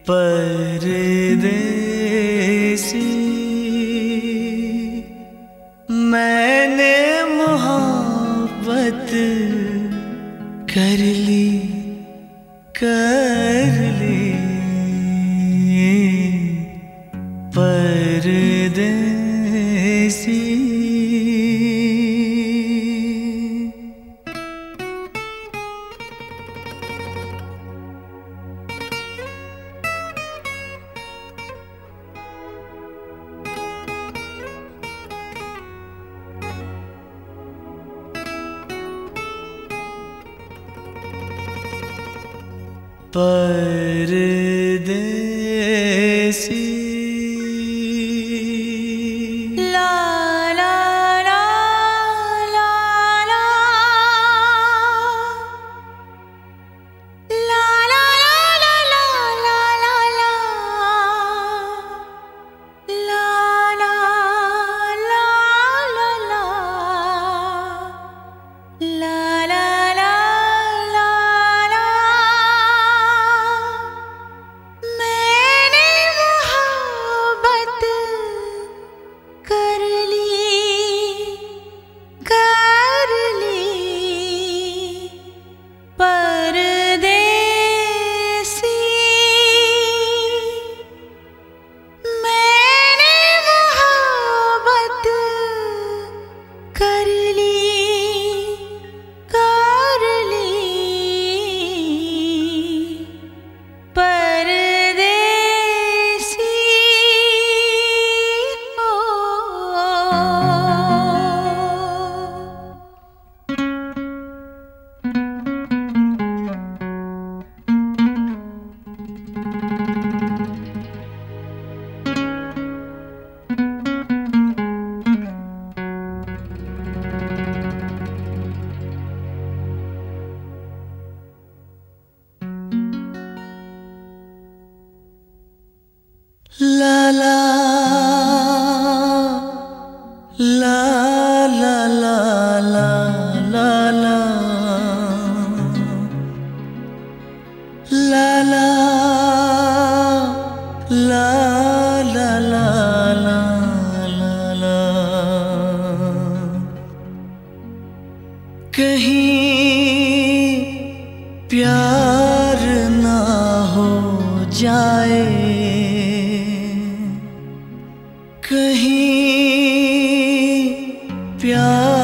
परदेसी मैंने मोहब्बत कर ली परदेसी। परदेसी ला ला ला ला ला ला ला ला ला ला ला ला ला ला ला ला La la la la la la la la la la la la la la la। कहीं प्यार ना हो जाए, कहीं प्यार